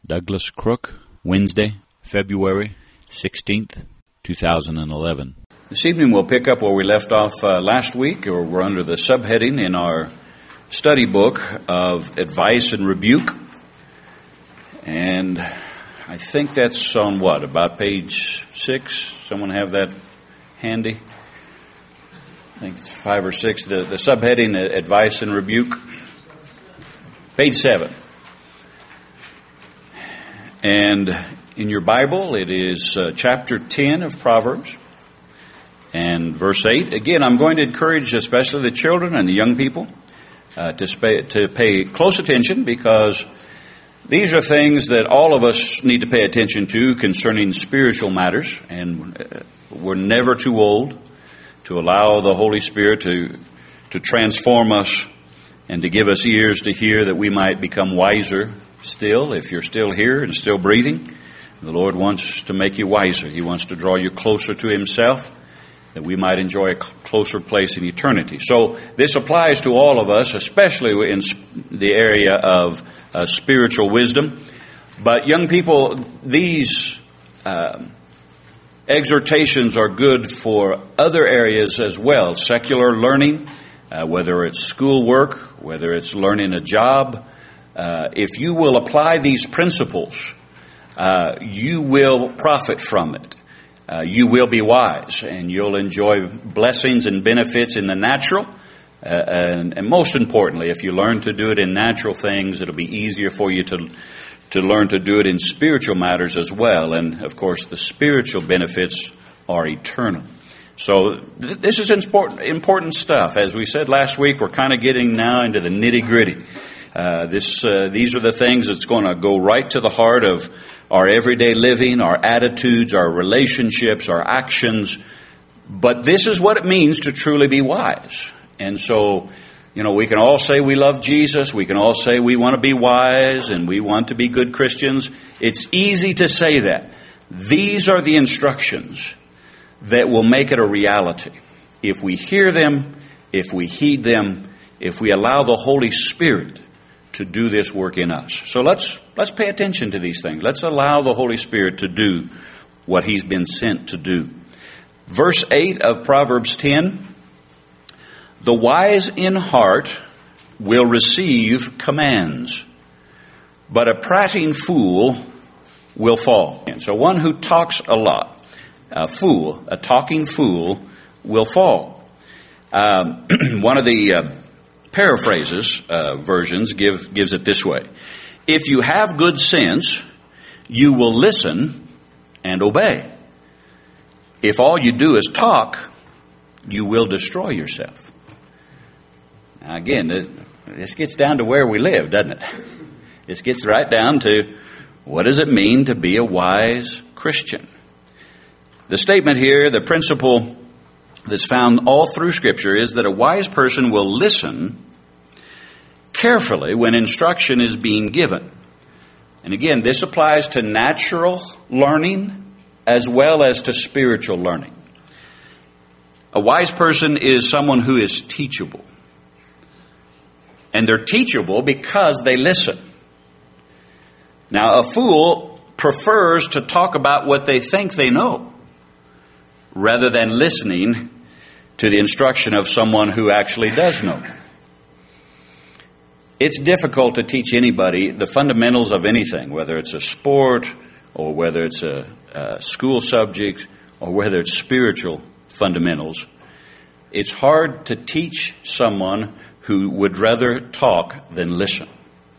Douglas Crook, Wednesday, February 16th, 2011. This evening we'll pick up where we left off last week, or we're under the subheading in our study book of Advice and Rebuke. And I think that's on what, about page 6? Someone have that handy? I think it's 5 or 6. The subheading, Advice and Rebuke. Page 7. And in your Bible, it is chapter 10 of Proverbs and verse 8. Again, I'm going to encourage especially the children and the young people to pay close attention, because these are things that all of us need to pay attention to concerning spiritual matters. And we're never too old to allow the Holy Spirit to transform us and to give us ears to hear, that we might become wiser still. If you're still here and still breathing, the Lord wants to make you wiser. He wants to draw you closer to Himself, that we might enjoy a closer place in eternity. So this applies to all of us, especially in the area of spiritual wisdom. But young people, these exhortations are good for other areas as well. Secular learning, whether it's schoolwork, whether it's learning a job. If you will apply these principles, you will profit from it. You will be wise, and you'll enjoy blessings and benefits in the natural. And most importantly, if you learn to do it in natural things, it'll be easier for you to learn to do it in spiritual matters as well. And of course, the spiritual benefits are eternal. So this is important stuff. As we said last week, we're kind of getting now into the nitty-gritty. These are the things that's going to go right to the heart of our everyday living, our attitudes, our relationships, our actions. But this is what it means to truly be wise. And so, we can all say we love Jesus. We can all say we want to be wise and we want to be good Christians. It's easy to say that. These are the instructions that will make it a reality. If we hear them, if we heed them, if we allow the Holy Spirit to do this work in us. So let's pay attention to these things. Let's allow the Holy Spirit to do what He's been sent to do. Verse 8 of Proverbs 10, the wise in heart will receive commands, but a prating fool will fall. And so one who talks a lot, a talking fool, will fall. One of the paraphrases versions gives it this way: if you have good sense, you will listen and obey. If all you do is talk, you will destroy yourself. Now again, this gets down to where we live, doesn't it? This gets right down to, what does it mean to be a wise Christian? The statement here, the principle that's found all through Scripture, is that a wise person will listen carefully when instruction is being given. And again, this applies to natural learning as well as to spiritual learning. A wise person is someone who is teachable. And they're teachable because they listen. Now, a fool prefers to talk about what they think they know, rather than listening to the instruction of someone who actually does know. It's difficult to teach anybody the fundamentals of anything, whether it's a sport or whether it's a school subject or whether it's spiritual fundamentals. It's hard to teach someone who would rather talk than listen.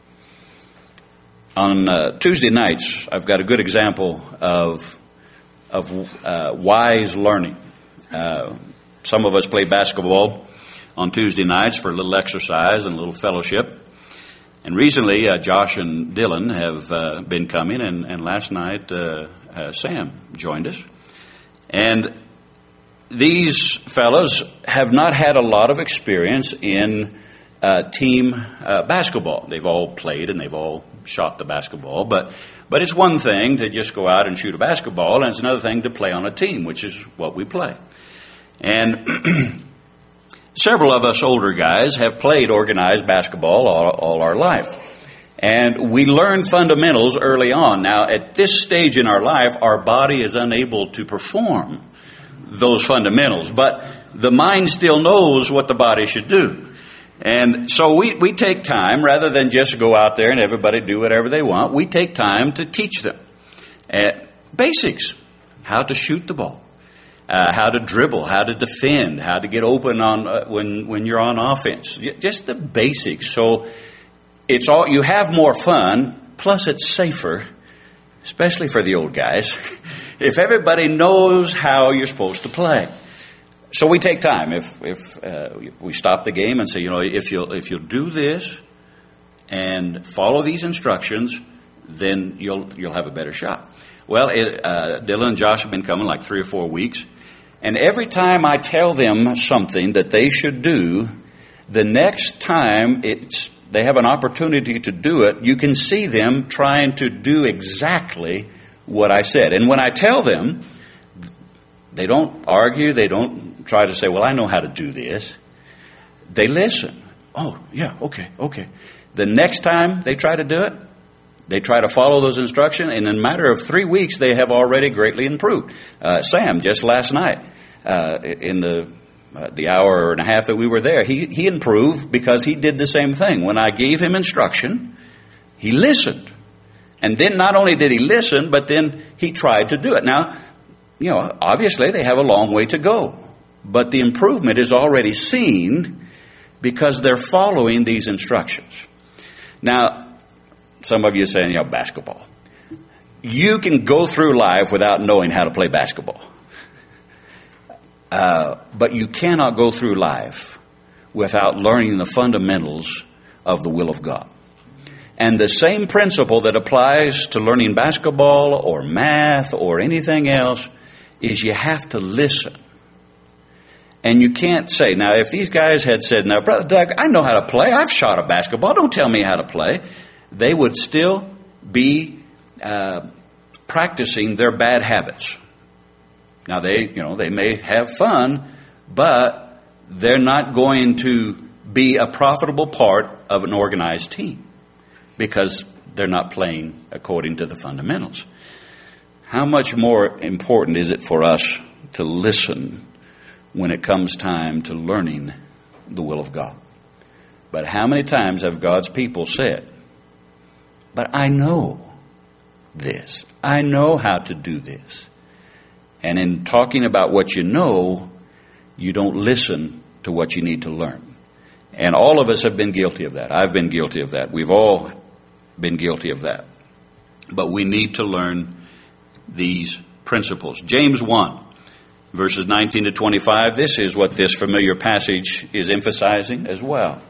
On Tuesday nights, I've got a good example of wise learning. Some of us play basketball on Tuesday nights for a little exercise and a little fellowship. And recently, Josh and Dylan have been coming, and last night Sam joined us. And these fellows have not had a lot of experience in team basketball. They've all played and they've all shot the basketball, but it's one thing to just go out and shoot a basketball, and it's another thing to play on a team, which is what we play. And several of us older guys have played organized basketball all our life. And we learn fundamentals early on. Now, at this stage in our life, our body is unable to perform those fundamentals, but the mind still knows what the body should do. And so we take time, rather than just go out there and everybody do whatever they want, we take time to teach them. Basics, how to shoot the ball, how to dribble, how to defend, how to get open on when you're on offense. Just the basics. So it's all, you have more fun, plus it's safer, especially for the old guys, if everybody knows how you're supposed to play. So we take time. If we stop the game and say, if you'll do this and follow these instructions, then you'll have a better shot. Well, Dylan and Josh have been coming like 3 or 4 weeks, and every time I tell them something that they should do, the next time they have an opportunity to do it, you can see them trying to do exactly what I said. And when I tell them, they don't argue, they don't try to say, well, I know how to do this. They listen. Oh, yeah, okay. The next time they try to do it, they try to follow those instructions, and in a matter of 3 weeks, they have already greatly improved. Sam, just last night, in the hour and a half that we were there, he improved because he did the same thing. When I gave him instruction, he listened. And then not only did he listen, but then he tried to do it. Now, obviously they have a long way to go, but the improvement is already seen because they're following these instructions. Now, some of you are saying, basketball. You can go through life without knowing how to play basketball. But you cannot go through life without learning the fundamentals of the will of God. And the same principle that applies to learning basketball or math or anything else is you have to listen. And you can't say, now if these guys had said, now Brother Doug, I know how to play, I've shot a basketball, don't tell me how to play, they would still be practicing their bad habits. Now they may have fun, but they're not going to be a profitable part of an organized team because they're not playing according to the fundamentals. How much more important is it for us to listen when it comes time to learning the will of God? But how many times have God's people said, but I know this. I know how to do this. And in talking about what you know, you don't listen to what you need to learn. And all of us have been guilty of that. I've been guilty of that. We've all been guilty of that. But we need to learn these principles. James 1, verses 19 to 25. This is what this familiar passage is emphasizing as well.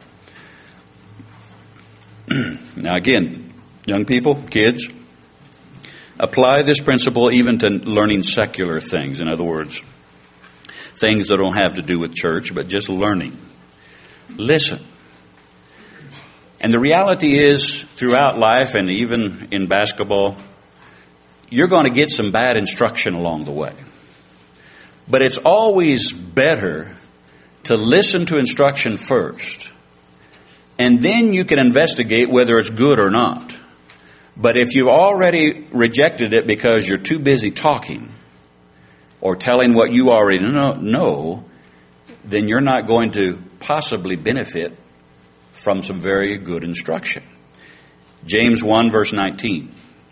Now again, young people, kids, apply this principle even to learning secular things. In other words, things that don't have to do with church, but just learning. Listen. And the reality is, throughout life and even in basketball, you're going to get some bad instruction along the way. But it's always better to listen to instruction first. And then you can investigate whether it's good or not. But if you've already rejected it because you're too busy talking or telling what you already know, then you're not going to possibly benefit from some very good instruction. James 1, verse 19.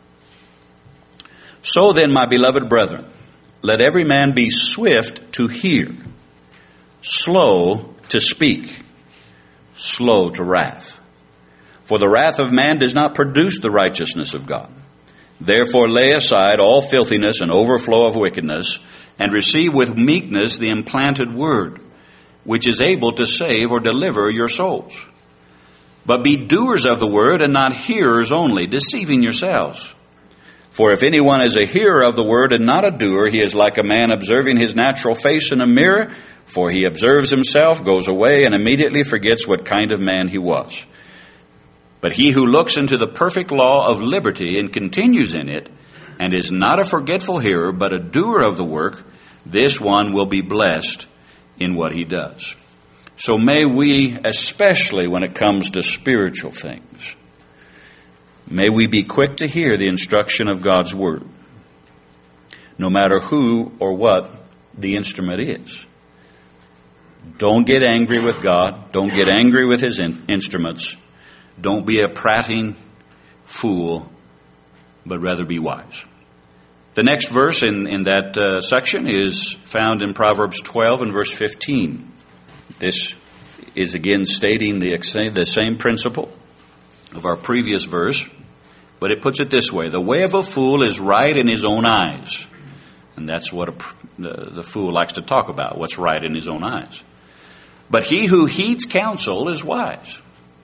So then, my beloved brethren, let every man be swift to hear, slow to speak, slow to wrath. For the wrath of man does not produce the righteousness of God. Therefore lay aside all filthiness and overflow of wickedness, and receive with meekness the implanted word, which is able to save or deliver your souls. But be doers of the word and not hearers only, deceiving yourselves. For if anyone is a hearer of the word and not a doer, he is like a man observing his natural face in a mirror. For he observes himself, goes away, and immediately forgets what kind of man he was. But he who looks into the perfect law of liberty and continues in it, and is not a forgetful hearer, but a doer of the work, this one will be blessed in what he does. So may we, especially when it comes to spiritual things, May we be quick to hear the instruction of God's Word, no matter who or what the instrument is. Don't get angry with God. Don't get angry with His instruments. Don't be a prating fool, but rather be wise. The next verse in that section is found in Proverbs 12 and verse 15. This is again stating the same principle of our previous verse, but it puts it this way: the way of a fool is right in his own eyes. And that's what the fool likes to talk about, what's right in his own eyes. But he who heeds counsel is wise.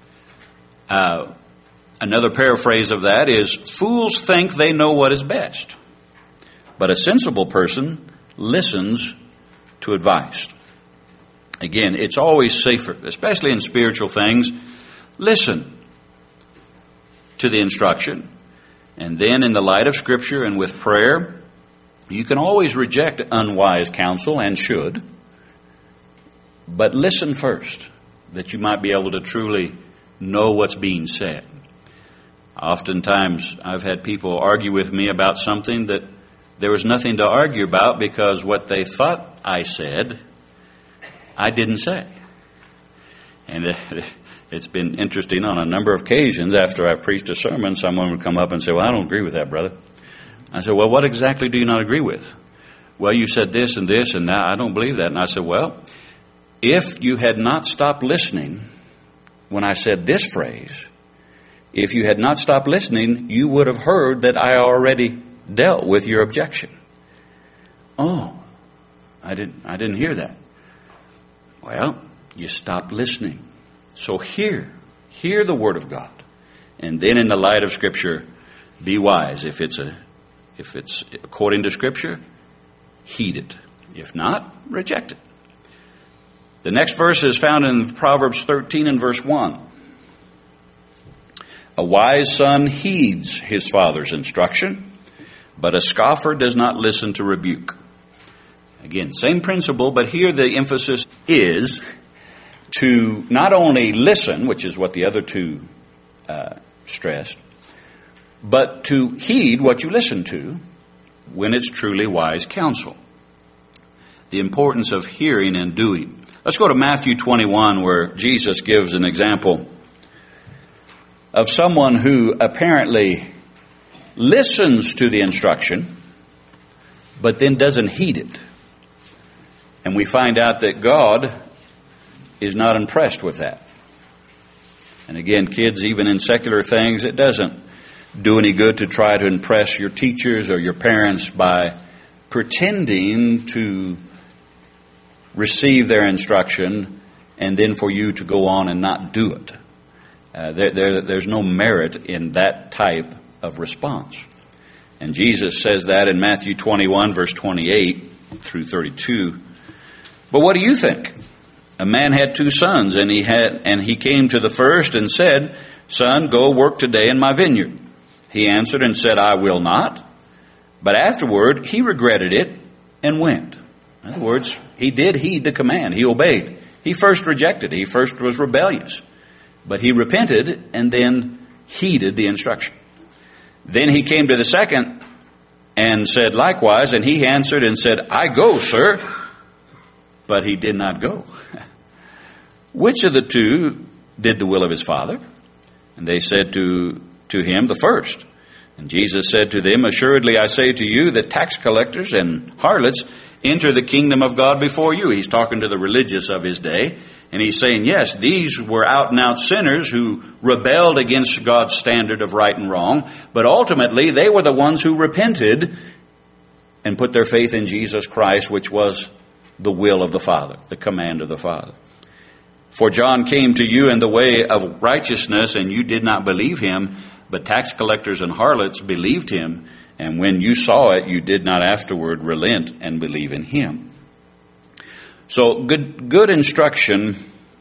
Another paraphrase of that is, fools think they know what is best, but a sensible person listens to advice. Again, it's always safer, especially in spiritual things. Listen to the instruction, and then in the light of Scripture and with prayer, you can always reject unwise counsel, and should, but listen first, that you might be able to truly know what's being said. Oftentimes, I've had people argue with me about something that there was nothing to argue about, because what they thought I said, I didn't say. And it's been interesting on a number of occasions after I've preached a sermon, someone would come up and say, well, I don't agree with that, brother. I said, well, what exactly do you not agree with? Well, you said this and this, and now I don't believe that. And I said, well, if you had not stopped listening when I said this phrase, if you had not stopped listening, you would have heard that I already dealt with your objection. Oh, I didn't hear that. Well, you stopped listening. So hear the Word of God. And then in the light of Scripture, be wise. If it's according to Scripture, heed it. If not, reject it. The next verse is found in Proverbs 13 and verse 1. A wise son heeds his father's instruction, but a scoffer does not listen to rebuke. Again, same principle, but here the emphasis is to not only listen, which is what the other two stressed, but to heed what you listen to when it's truly wise counsel. The importance of hearing and doing. Let's go to Matthew 21, where Jesus gives an example of someone who apparently listens to the instruction, but then doesn't heed it. And we find out that God is not impressed with that. And again, kids, even in secular things, it doesn't do any good to try to impress your teachers or your parents by pretending to receive their instruction and then for you to go on and not do it. There's no merit in that type of response. And Jesus says that in Matthew 21, verse 28 through 32. But what do you think? A man had 2 sons, and he came to the first and said, Son, go work today in my vineyard. He answered and said, I will not. But afterward he regretted it and went. In other words, he did heed the command. He obeyed. He first rejected. He first was rebellious. But he repented and then heeded the instruction. Then he came to the second and said likewise, and he answered and said, I go, sir. But he did not go. Which of the 2 did the will of his father? And they said to him, the first. And Jesus said to them, Assuredly I say to you that tax collectors and harlots enter the kingdom of God before you. He's talking to the religious of his day. And he's saying, yes, these were out and out sinners who rebelled against God's standard of right and wrong. But ultimately, they were the ones who repented and put their faith in Jesus Christ, which was the will of the Father, the command of the Father. For John came to you in the way of righteousness, and you did not believe him, but tax collectors and harlots believed him. And when you saw it, you did not afterward relent and believe in him. So good instruction,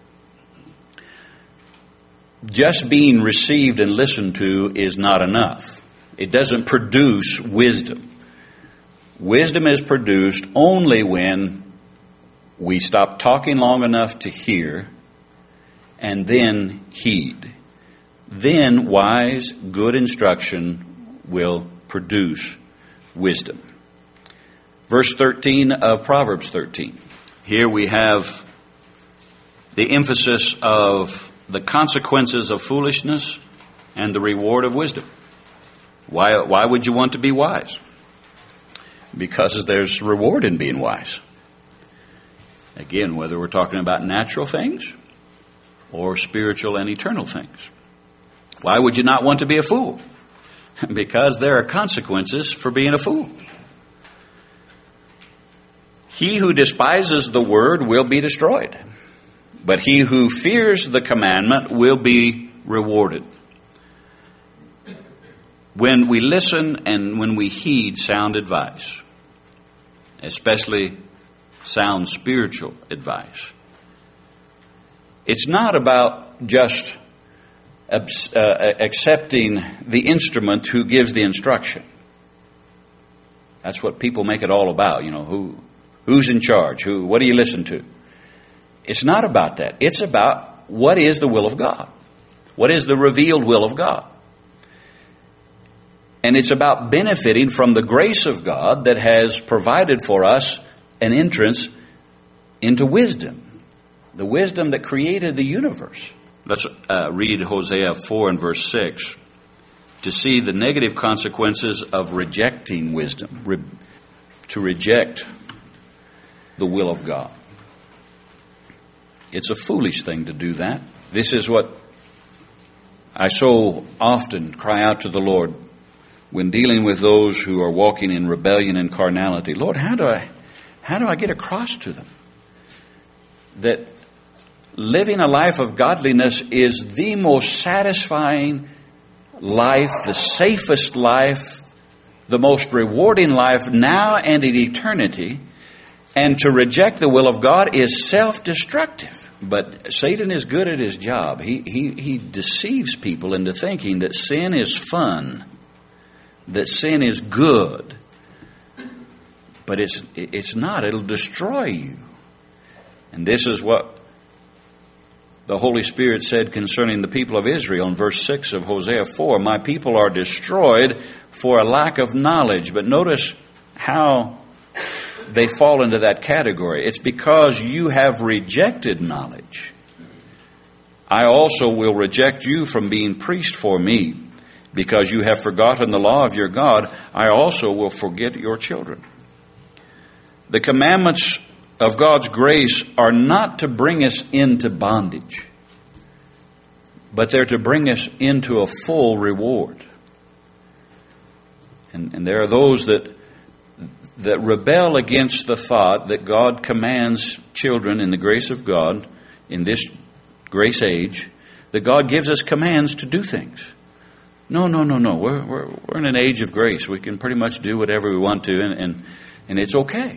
just being received and listened to, is not enough. It doesn't produce wisdom. Wisdom is produced only when we stop talking long enough to hear and then heed. then wise, good instruction will produce wisdom. Verse 13 of Proverbs 13. Here we have the emphasis of the consequences of foolishness and the reward of wisdom. Why would you want to be wise? Because there's reward in being wise. Again, whether we're talking about natural things or spiritual and eternal things. Why would you not want to be a fool? Because there are consequences for being a fool. He who despises the word will be destroyed, but he who fears the commandment will be rewarded. When we listen and when we heed sound advice, especially sound spiritual advice, it's not about just accepting the instrument who gives the instruction. That's what people make it all about. You know, who's in charge? What do you listen to? It's not about that. It's about what is the will of God. What is the revealed will of God? And it's about benefiting from the grace of God that has provided for us an entrance into wisdom. The wisdom that created the universe. Let's read Hosea 4 and verse 6 to see the negative consequences of rejecting wisdom, to reject the will of God. It's a foolish thing to do that. This is what I so often cry out to the Lord when dealing with those who are walking in rebellion and carnality. Lord, how do I get across to them that living a life of godliness is the most satisfying life, the safest life, the most rewarding life now and in eternity, and to reject the will of God is self-destructive. But Satan is good at his job. He deceives people into thinking that sin is fun, that sin is good. But it's not. It'll destroy you. And this is what the Holy Spirit said concerning the people of Israel in verse 6 of Hosea 4. My people are destroyed for a lack of knowledge. But notice how they fall into that category. It's because you have rejected knowledge. I also will reject you from being priest for me. Because you have forgotten the law of your God, I also will forget your children. The commandments of God's grace are not to bring us into bondage, but they're to bring us into a full reward. And there are those that rebel against the thought that God commands children in the grace of God, in this grace age, that God gives us commands to do things. No. We're in an age of grace. We can pretty much do whatever we want to, and it's okay.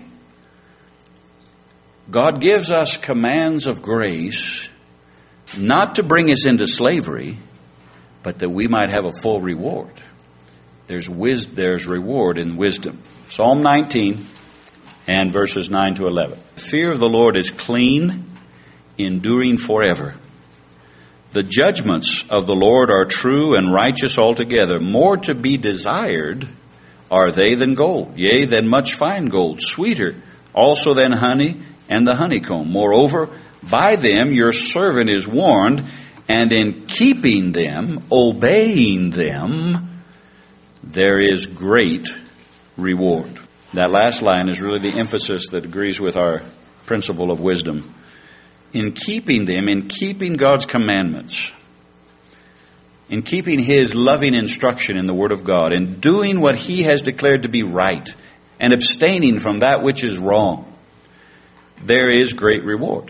God gives us commands of grace, not to bring us into slavery, but that we might have a full reward. There's reward in wisdom. Psalm 19 and verses 9 to 11. The fear of the Lord is clean, enduring forever. The judgments of the Lord are true and righteous altogether. More to be desired are they than gold, yea, than much fine gold, sweeter also than honey and the honeycomb. Moreover, by them your servant is warned, and in keeping them, obeying them, there is great reward. That last line is really the emphasis that agrees with our principle of wisdom. In keeping them, in keeping God's commandments, in keeping His loving instruction in the Word of God, in doing what He has declared to be right, and abstaining from that which is wrong, there is great reward.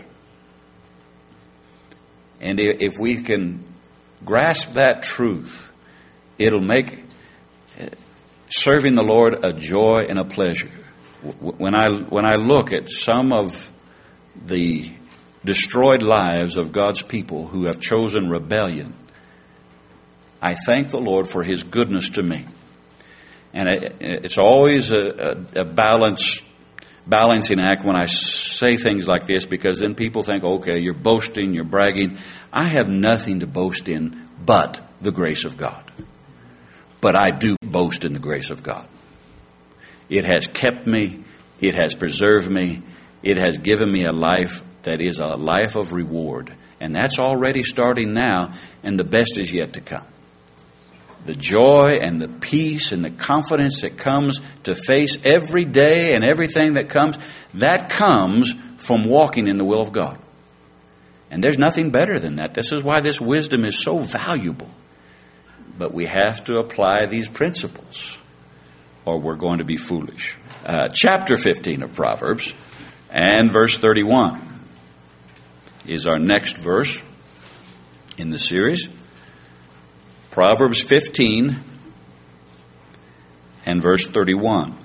And if we can grasp that truth, it'll make serving the Lord a joy and a pleasure. When I look at some of the destroyed lives of God's people who have chosen rebellion, I thank the Lord for His goodness to me. And it's always a balancing act when I say things like this, because then people think, okay, you're boasting, you're bragging. I have nothing to boast in but the grace of God. But I do boast in the grace of God. It has kept me. It has preserved me. It has given me a life that is a life of reward. And that's already starting now, and the best is yet to come. The joy and the peace and the confidence that comes to face every day and everything that comes from walking in the will of God. And there's nothing better than that. This is why this wisdom is so valuable. But we have to apply these principles, or we're going to be foolish. Chapter 15 of Proverbs and verse 31 is our next verse in the series. Proverbs 15 and verse 31.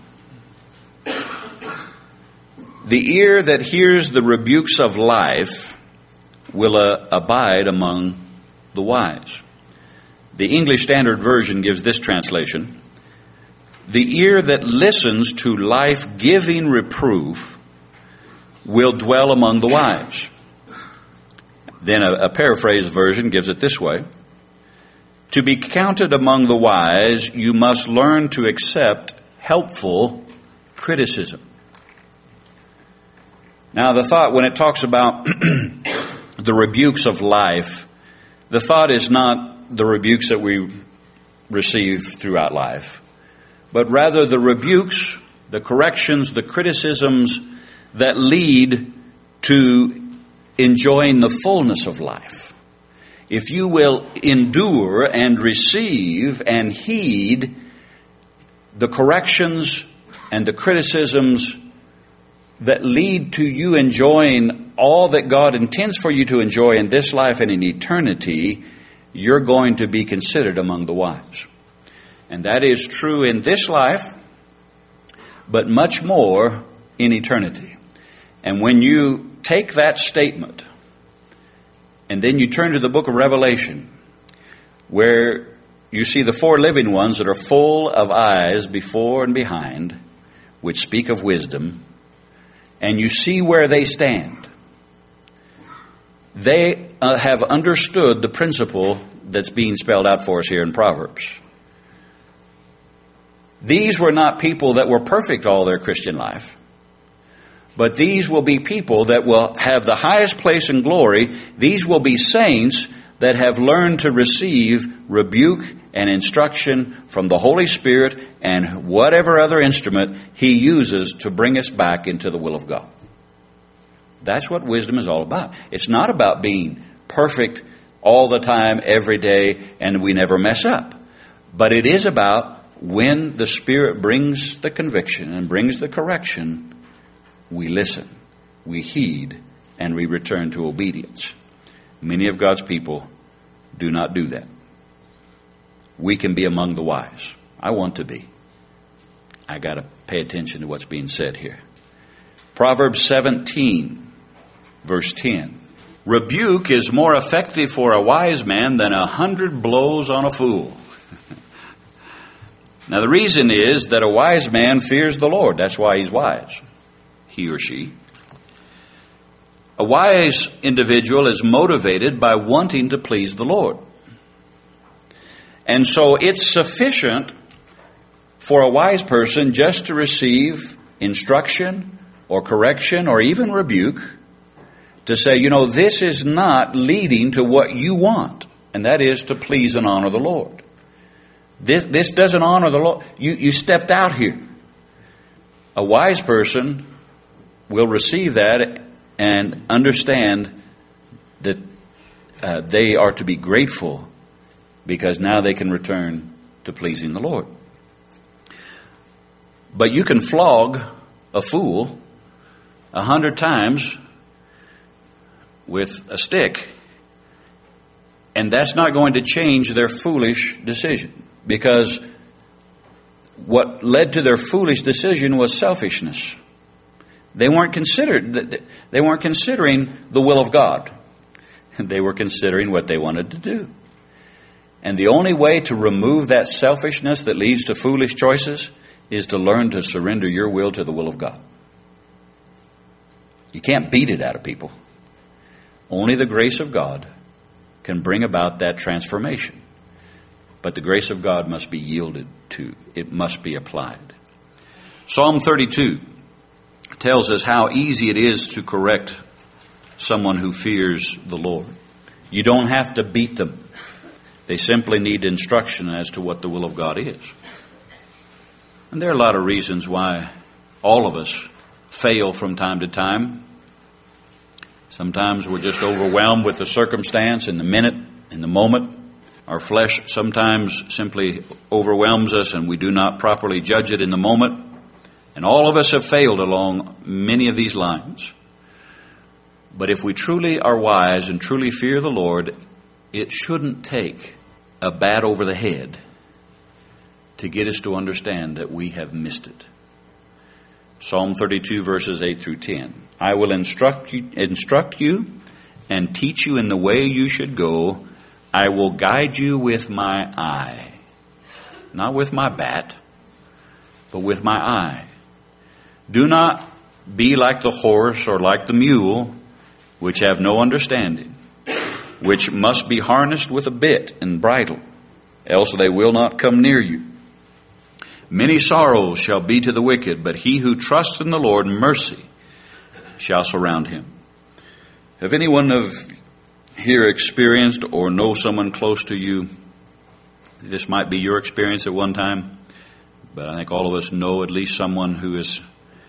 The ear that hears the rebukes of life will abide among the wise. The English Standard Version gives this translation: the ear that listens to life-giving reproof will dwell among the wise. Then a paraphrased version gives it this way: to be counted among the wise, you must learn to accept helpful criticism. Now, the thought, when it talks about the rebukes of life, the thought is not the rebukes that we receive throughout life, but rather the rebukes, the corrections, the criticisms that lead to enjoying the fullness of life. If you will endure and receive and heed the corrections and the criticisms that lead to you enjoying all that God intends for you to enjoy in this life and in eternity, you're going to be considered among the wise. And that is true in this life, but much more in eternity. And when you take that statement and then you turn to the book of Revelation, where you see the four living ones that are full of eyes before and behind, which speak of wisdom, and you see where they stand, they have understood the principle that's being spelled out for us here in Proverbs. These were not people that were perfect all their Christian life, but these will be people that will have the highest place in glory. These will be saints that have learned to receive rebuke and instruction from the Holy Spirit and whatever other instrument He uses to bring us back into the will of God. That's what wisdom is all about. It's not about being perfect all the time, every day, and we never mess up. But it is about when the Spirit brings the conviction and brings the correction, we listen, we heed, and we return to obedience. Many of God's people do not do that. We can be among the wise. I want to be. I got to pay attention to what's being said here. Proverbs 17, verse 10. Rebuke is more effective for a wise man than 100 blows on a fool. Now, the reason is that a wise man fears the Lord. That's why he's wise, he or she. A wise individual is motivated by wanting to please the Lord. And so it's sufficient for a wise person just to receive instruction or correction or even rebuke to say, this is not leading to what you want, and that is to please and honor the Lord. This doesn't honor the Lord. You stepped out here. A wise person will receive that and understand that they are to be grateful because now they can return to pleasing the Lord. But you can flog a fool 100 times with a stick, and that's not going to change their foolish decision, because what led to their foolish decision was selfishness. They weren't considering the will of God. They were considering what they wanted to do. And the only way to remove that selfishness that leads to foolish choices is to learn to surrender your will to the will of God. You can't beat it out of people. Only the grace of God can bring about that transformation. But the grace of God must be yielded to. It must be applied. Psalm 32 tells us how easy it is to correct someone who fears the Lord. You don't have to beat them. They simply need instruction as to what the will of God is. And there are a lot of reasons why all of us fail from time to time. Sometimes we're just overwhelmed with the circumstance in the minute, in the moment. Our flesh sometimes simply overwhelms us and we do not properly judge it in the moment. And all of us have failed along many of these lines. But if we truly are wise and truly fear the Lord, it shouldn't take a bat over the head to get us to understand that we have missed it. Psalm 32 verses 8 through 10. I will instruct you and teach you in the way you should go. I will guide you with my eye. Not with my bat, but with my eye. Do not be like the horse or like the mule, which have no understanding, which must be harnessed with a bit and bridle, else they will not come near you. Many sorrows shall be to the wicked, but he who trusts in the Lord, mercy shall surround him. Have anyone of here experienced or know someone close to you? This might be your experience at one time, but I think all of us know at least someone who is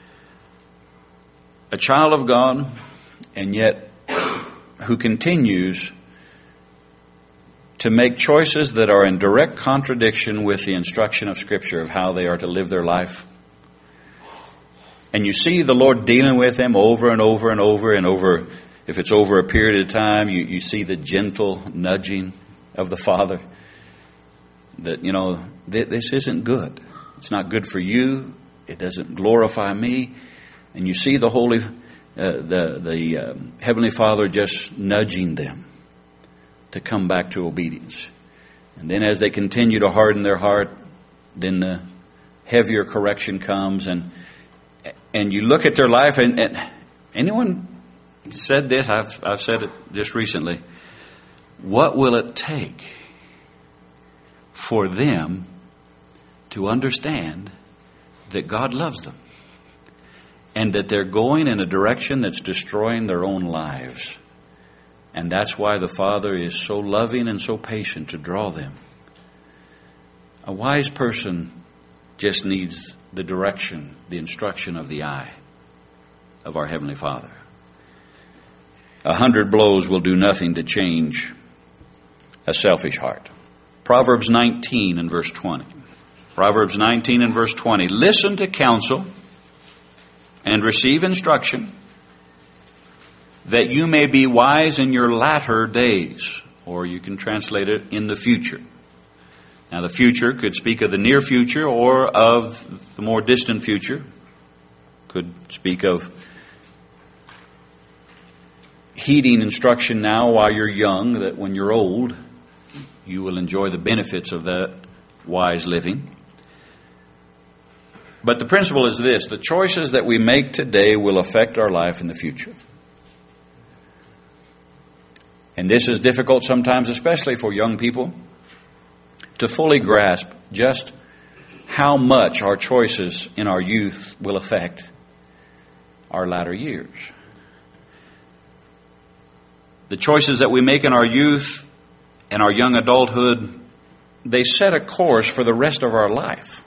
a child of God and yet who continues to make choices that are in direct contradiction with the instruction of Scripture of how they are to live their life. And you see the Lord dealing with them over and over and over and over. If it's over a period of time, you see the gentle nudging of the Father. That, this isn't good. It's not good for you. It doesn't glorify me. And you see the Heavenly Father just nudging them to come back to obedience. And then as they continue to harden their heart, then the heavier correction comes. And you look at their life, and anyone said this, I've said it just recently. What will it take for them to understand that God loves them and that they're going in a direction that's destroying their own lives? And that's why the Father is so loving and so patient to draw them. A wise person just needs the direction, the instruction of the eye of our Heavenly Father. 100 blows will do nothing to change a selfish heart. Proverbs 19 and verse 20. Proverbs 19 and verse 20. Listen to counsel and receive instruction, that you may be wise in your latter days. Or you can translate it, in the future. Now the future could speak of the near future or of the more distant future. Could speak of heeding instruction now while you're young, that when you're old, you will enjoy the benefits of that wise living. But the principle is this: the choices that we make today will affect our life in the future. And this is difficult sometimes, especially for young people, to fully grasp just how much our choices in our youth will affect our latter years. The choices that we make in our youth and our young adulthood, they set a course for the rest of our life.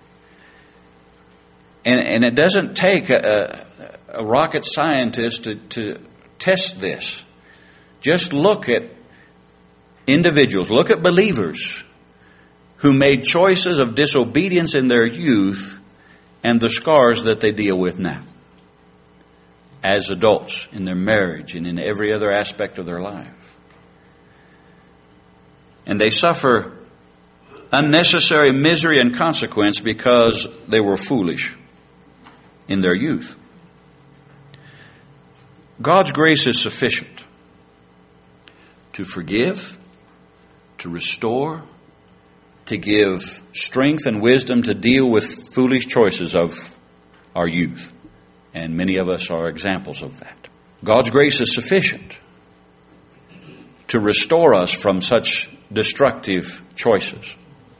And it doesn't take a rocket scientist to test this. Just look at individuals, look at believers who made choices of disobedience in their youth and the scars that they deal with now as adults in their marriage and in every other aspect of their life. And they suffer unnecessary misery and consequence because they were foolish in their youth. God's grace is sufficient to forgive, to restore, to give strength and wisdom to deal with foolish choices of our youth. And many of us are examples of that. God's grace is sufficient to restore us from such destructive choices.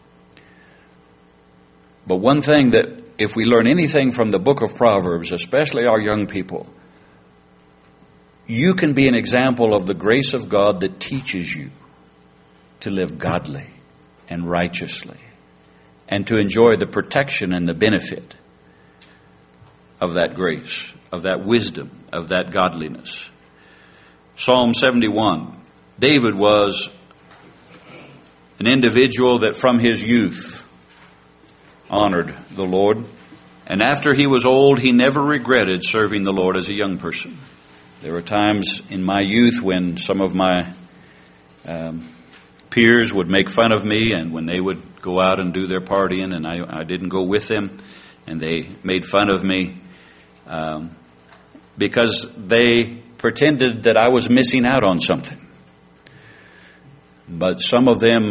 But one thing that, if we learn anything from the book of Proverbs, especially our young people, you can be an example of the grace of God that teaches you to live godly and righteously and to enjoy the protection and the benefit of that grace, of that wisdom, of that godliness. Psalm 71. David was an individual that from his youth honored the Lord. And after he was old, he never regretted serving the Lord as a young person. There were times in my youth when some of my peers would make fun of me, and when they would go out and do their partying and I didn't go with them, and they made fun of me because they pretended that I was missing out on something. But some of them,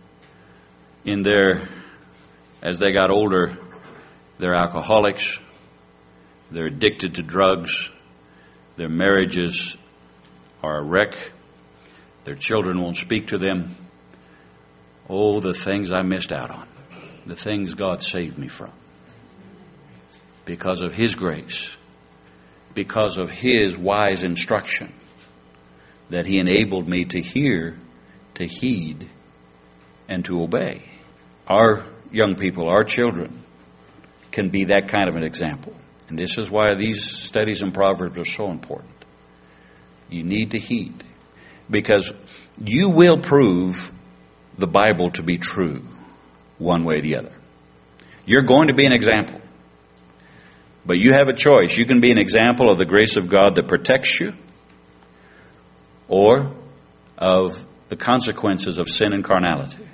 as they got older, they're alcoholics, they're addicted to drugs, their marriages are a wreck, their children won't speak to them. Oh, the things I missed out on, the things God saved me from. Because of His grace, because of His wise instruction that He enabled me to hear, to heed, and to obey. Our young people, our children, can be that kind of an example. And this is why these studies in Proverbs are so important. You need to heed, because you will prove the Bible to be true one way or the other. You're going to be an example. But you have a choice. You can be an example of the grace of God that protects you, or of the consequences of sin and carnality.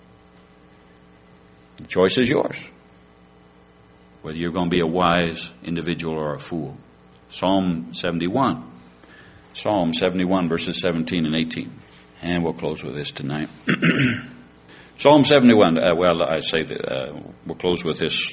The choice is yours, whether you're going to be a wise individual or a fool. Psalm 71. Psalm 71, verses 17 and 18. And we'll close with this tonight. Psalm 71. We'll close with this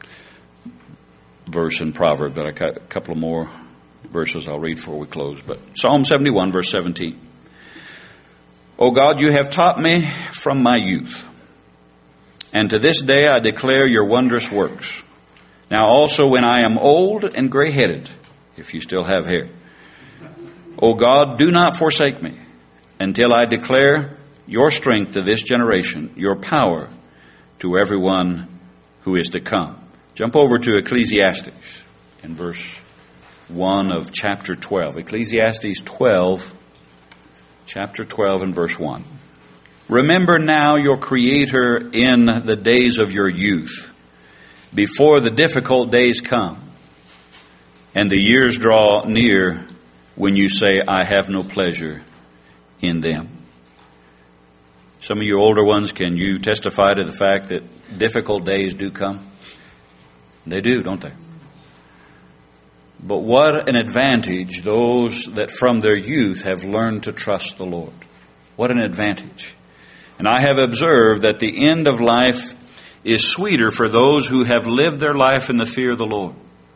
verse in Proverbs, but I got a couple of more verses I'll read before we close. But Psalm 71, verse 17. O God, you have taught me from my youth, and to this day I declare your wondrous works. Now also when I am old and gray-headed, if you still have hair, O God, do not forsake me until I declare your strength to this generation, your power to everyone who is to come. Jump over to Ecclesiastes in verse 1 of chapter 12. Ecclesiastes 12, chapter 12 and verse 1. Remember now your Creator in the days of your youth, before the difficult days come, and the years draw near when you say, I have no pleasure in them. Some of you older ones, can you testify to the fact that difficult days do come? They do, don't they? But what an advantage those that from their youth have learned to trust the Lord. What an advantage. And I have observed that the end of life is sweeter for those who have lived their life in the fear of the Lord.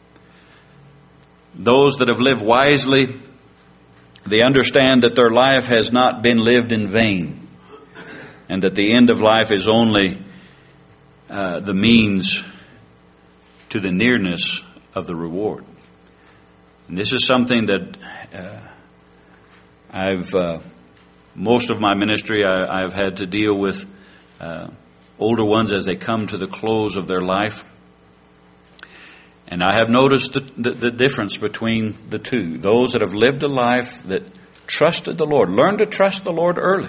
Those that have lived wisely, they understand that their life has not been lived in vain, and that the end of life is only the means to the nearness of the reward. And this is something that most of my ministry, I've had to deal with older ones as they come to the close of their life. And I have noticed the difference between the two. Those that have lived a life that trusted the Lord, learned to trust the Lord early.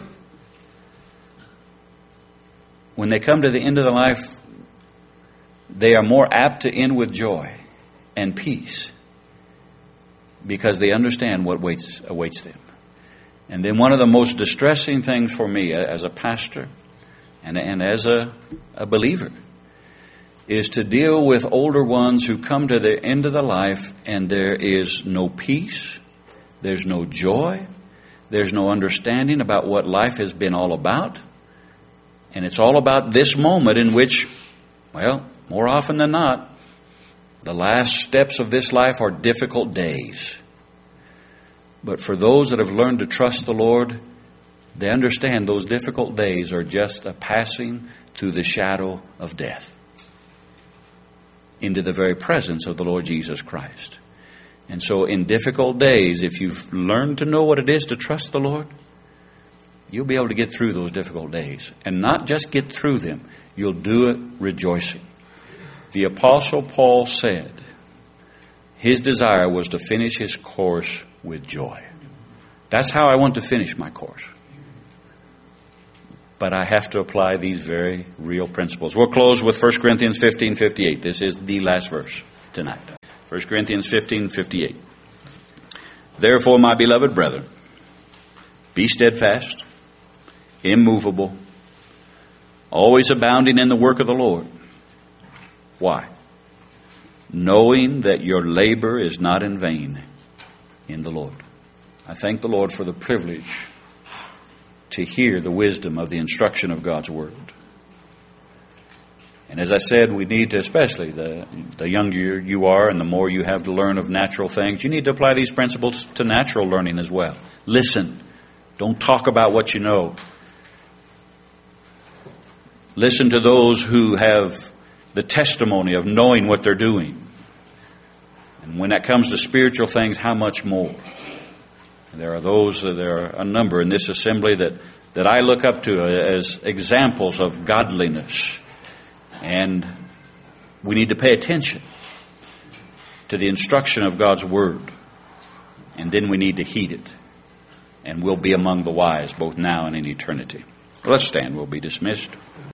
When they come to the end of their life, they are more apt to end with joy and peace, because they understand what awaits them. And then one of the most distressing things for me as a pastor and as a believer is to deal with older ones who come to the end of their life and there is no peace, there's no joy, there's no understanding about what life has been all about. And it's all about this moment in which, well, more often than not, the last steps of this life are difficult days. But for those that have learned to trust the Lord, they understand those difficult days are just a passing through the shadow of death into the very presence of the Lord Jesus Christ. And so in difficult days, if you've learned to know what it is to trust the Lord, you'll be able to get through those difficult days. And not just get through them, you'll do it rejoicing. The Apostle Paul said his desire was to finish his course with joy. That's how I want to finish my course. But I have to apply these very real principles. We'll close with 1 Corinthians 15:58. This is the last verse tonight. 1 Corinthians 15:58. Therefore, my beloved brethren, be steadfast, immovable, always abounding in the work of the Lord. Why? Knowing that your labor is not in vain in the Lord. I thank the Lord for the privilege to hear the wisdom of the instruction of God's Word. And as I said, we need to, especially the younger you are and the more you have to learn of natural things, you need to apply these principles to natural learning as well. Listen. Don't talk about what you know. Listen to those who have the testimony of knowing what they're doing. And when that comes to spiritual things, how much more? And there are a number in this assembly that I look up to as examples of godliness. And we need to pay attention to the instruction of God's Word. And then we need to heed it. And we'll be among the wise both now and in eternity. Let's stand. We'll be dismissed.